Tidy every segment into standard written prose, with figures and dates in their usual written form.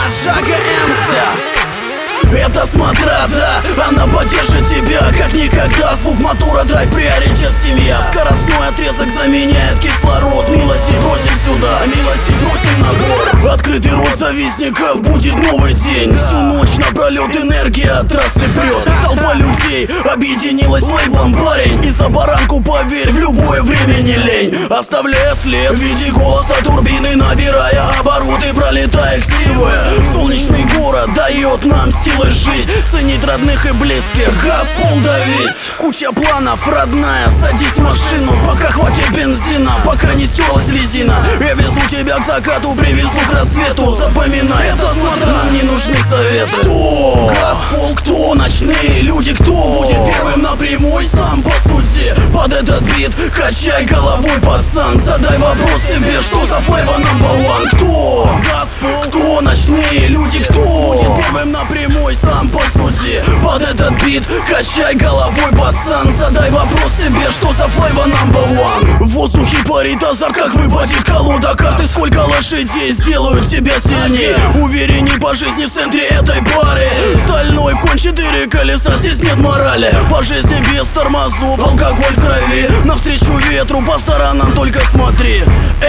Джага МС. Это смотрата, она поддержит тебя как никогда. Звук мотора, драйв, приоритет, семья. Скоростной отрезок заменяет кислород. Милости просим сюда, милости просим на город. Открытый рот завистников, будет новый день. Всю ночь напролет энергия от трассы прет. Толпа людей объединилась с лейблом, парень. И за баранку, поверь, в любое время не лень. Оставляя след в виде голоса турбины, набирая обороты, пролетая ксивы. Солнечный город дает нам силы жить, ценить родных и близких, газ пол давить. Куча планов, родная, садись в машину, пока хватит бензина, пока не стерлась резина. Я везу тебя к закату, привезу к рассвету. Запоминай, это смотра, нам не нужны советы. Кто? Газ пол, кто? Ночные люди, кто? Будет первым на прямой, сам по сути. Под этот бит качай головой, пацан. Задай вопрос себе, что за флейва number one? Кто? Газ пол, кто? Ночные люди, кто? Будет первым на прямой, сам по сути. Под этот бит качай головой, пацан. Задай вопрос себе, что за флейва number one? В воздухе парит азарт, как выпадет колода карты. Сколько лошадей сделают тебя сильней. Уверенней по жизни в центре этой пары. Стальной конь, 4 колеса, здесь нет морали. По жизни без тормозов, алкоголь в крови. Навстречу ветру, по сторонам только смотри.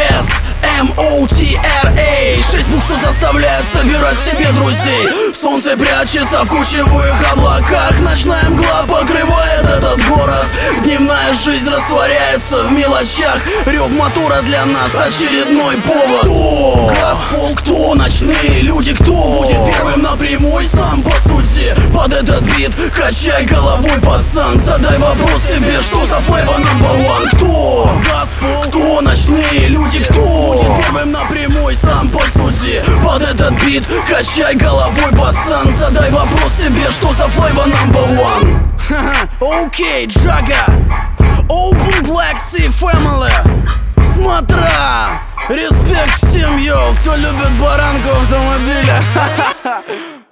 SMOTRA 6 букв, что заставляют собирать себе друзей. Солнце прячется в кучевых облаках. Ночная мгла покрывает этот город. Дневная жизнь растворяется в мелочах. Рев мотора для нас очередной повод. Кто? Газ пол, кто? Ночные люди, кто? Будет первым на прямой, сам по сути. Под этот бит качай головой, пацан. Задай вопрос себе, что за флейва number one? Кто? Газ пол, кто? Ночные люди, кто? Будет первым на прямой, сам по сути. Под этот бит качай головой, пацан. Задай вопрос себе, что за флейва number one? Окей, Джага, Open Black Sea Family. Смотра, респект всем, йоу, кто любит баранку автомобиля.